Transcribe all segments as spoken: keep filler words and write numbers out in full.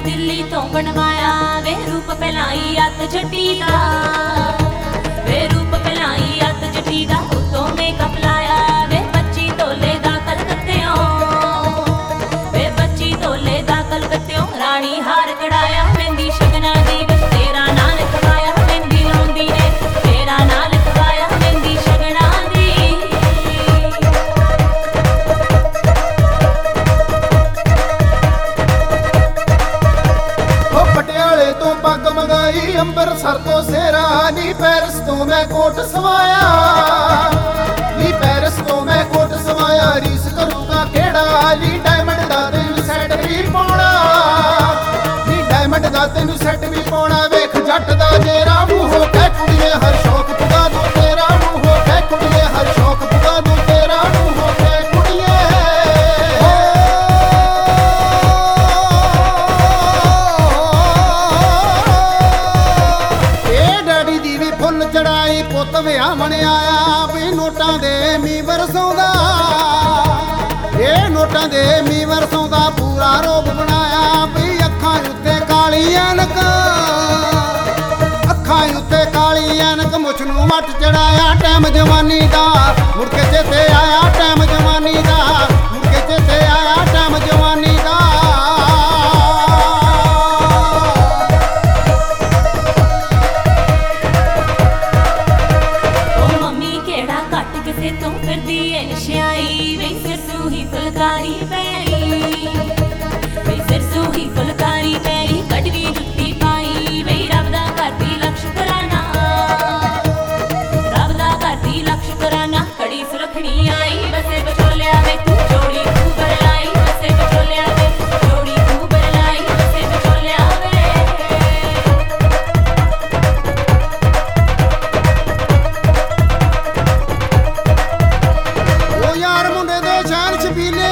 दिल्ली तो बनवाया वे रूप पहलाई अत जटी दा वे रूप पहलाई अत जटी दा उत्तों मेकअप लाया वे बच्ची तोले दा कलकत्तेओं वे बच्ची तोले दा कलकत्तेओं रानी हार कढ़ाया मेहंदी शगना दी विच तेरा नां लिखवाया मेहंदी लाउंदी ने तेरा नां लिखवाया मेहंदी शगना दी पग मंगाई अंबरसर तो सेरा नी पैरिस तो मैं कोट सवाया नी पैरिस तो मैं कोट सवाया रीस करूंगा केड़ा नी डायमंड दा तेनू सैट भी पाउणा नी डायमंड दा तेनू सैट भी पाउणा वेख जट दा जेरा मूंहों कह कुड़िए हर शौक पुगा दूं तेरा मूंहों कह कुड़िए हर शौक पुगा दूं तेरा मूंहों कह कुड़िए चढ़ाई पुत विआहण आया भी नोटां दे मी वरसोंदा ये नोटां दे मी वरसोंदा पूरा रूप बनाया भी अखां उत्ते काली ऐनक अखां उत्ते काली ऐनक मुछ नूं मट चढ़ाया टैम जवानी दा मुड़ के चेते आया टैम जवानी दा मुड़ के चेते आया टैम जवानी दा तू फिरदी है नशियाई वे सिरसू ही फुलकारी पैरी वे सिरसू ही फुलकारी पैरी कटवी जुत्ती पाई वे रब दा करदी लक्ष कराना रब दा करदी लक्ष कराना कड़ी सुरखनी आई बसे बचोलिया वे तू जोड़ी तू बरलाई बसे बचोलिया वे जोड़ी तू बरलाई बसे बचोलिया वे यार मुंडे दे शहर छबीले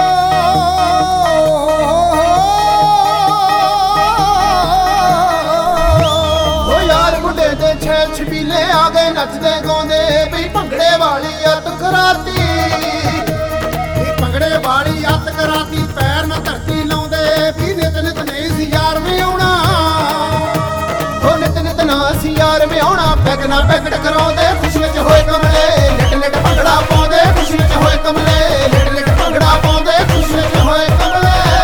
ओ यार मुंडे दे शहर छबीले आ गए नचदे गाउंदे भी भंगड़े वाली अत कराती भी भंगड़े वाली अत कराती पैर न धरती लाउंदे भी नित नित नहीं सी यार में आउणा ओ नित नित ना सी यार में आउणा पैग ना पैगड़ कराउंदे खुशी विच होए कमले लिट लिट भंगड़ा पाउंदे खुशी विच होए कमले लिट लिट भंगड़ा पाउंदे खुशी विच होए कमले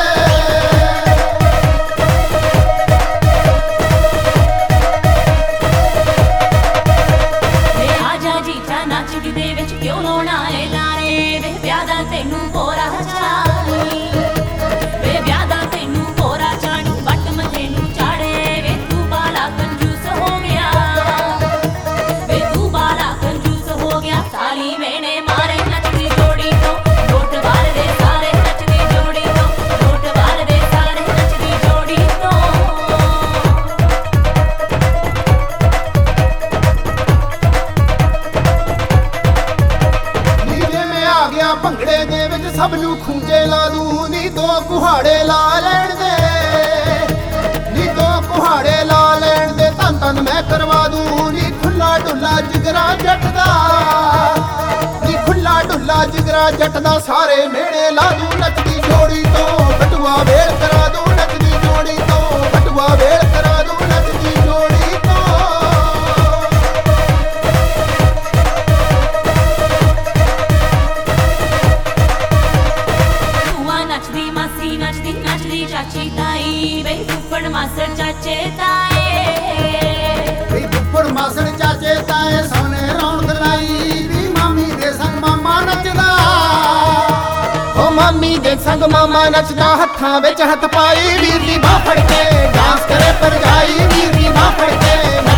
वे आजा जीजा नचदी दे विच क्यों रोना है लारे वे ब्याह दा तैनू पोरा चाही वे ब्याह दा तैनू पोरा चाही वट मथे नू चाड़े वे तू बाला कंजूस हो गया वे तू बाला कंजूस हो गया ताली मैंने मारे नचदी जोड़ी तो नोट वाल दे सारे नचदी जोड़ी तो नोट वाल दे सारे नचदी जोड़ी तो नीले में आ गया भंगड़े दे विच सब नू खूंजे ला दूं नी दो कुहाड़े ला लैण दे नी दो कुहाड़े ला लैण दे तन तन मैं करवा दूं नी खुला डुला जिगरा जट दा नी खुला डुला जिगरा जट दा सारे मेड़े ला दूं नचदी जोड़ी तो बटुआ वेल करा दूं नचदी जोड़ी तो बटुआ वेल करा दूं नचदी जोड़ी तो नचदी मासी नचदी नचदी चाची ताई वे फुफड़ मासड़ चाचे ताए वे फुफड़ मासड़ चाचे ताए सोने रौनक लाई वी मामी दे संग मामा नचदा ओ मामी दे संग मामा नचदा हत्थां विच हत्थ पाई वीर दी बाह फड़ के डांस करे पर जाई वीर दी बाह फड़ के